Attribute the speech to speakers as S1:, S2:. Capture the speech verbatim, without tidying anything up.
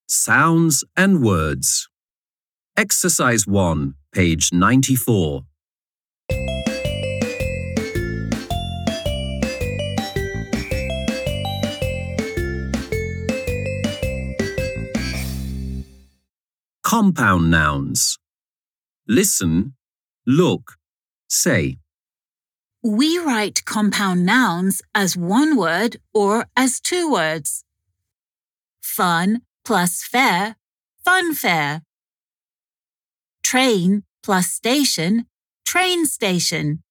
S1: Sounds and words. Exercise one, page ninety-four. Compound nouns. Listen, look, say.
S2: We write compound nouns as one word or as two words. Fun plus fair, funfair. Train plus station, train station.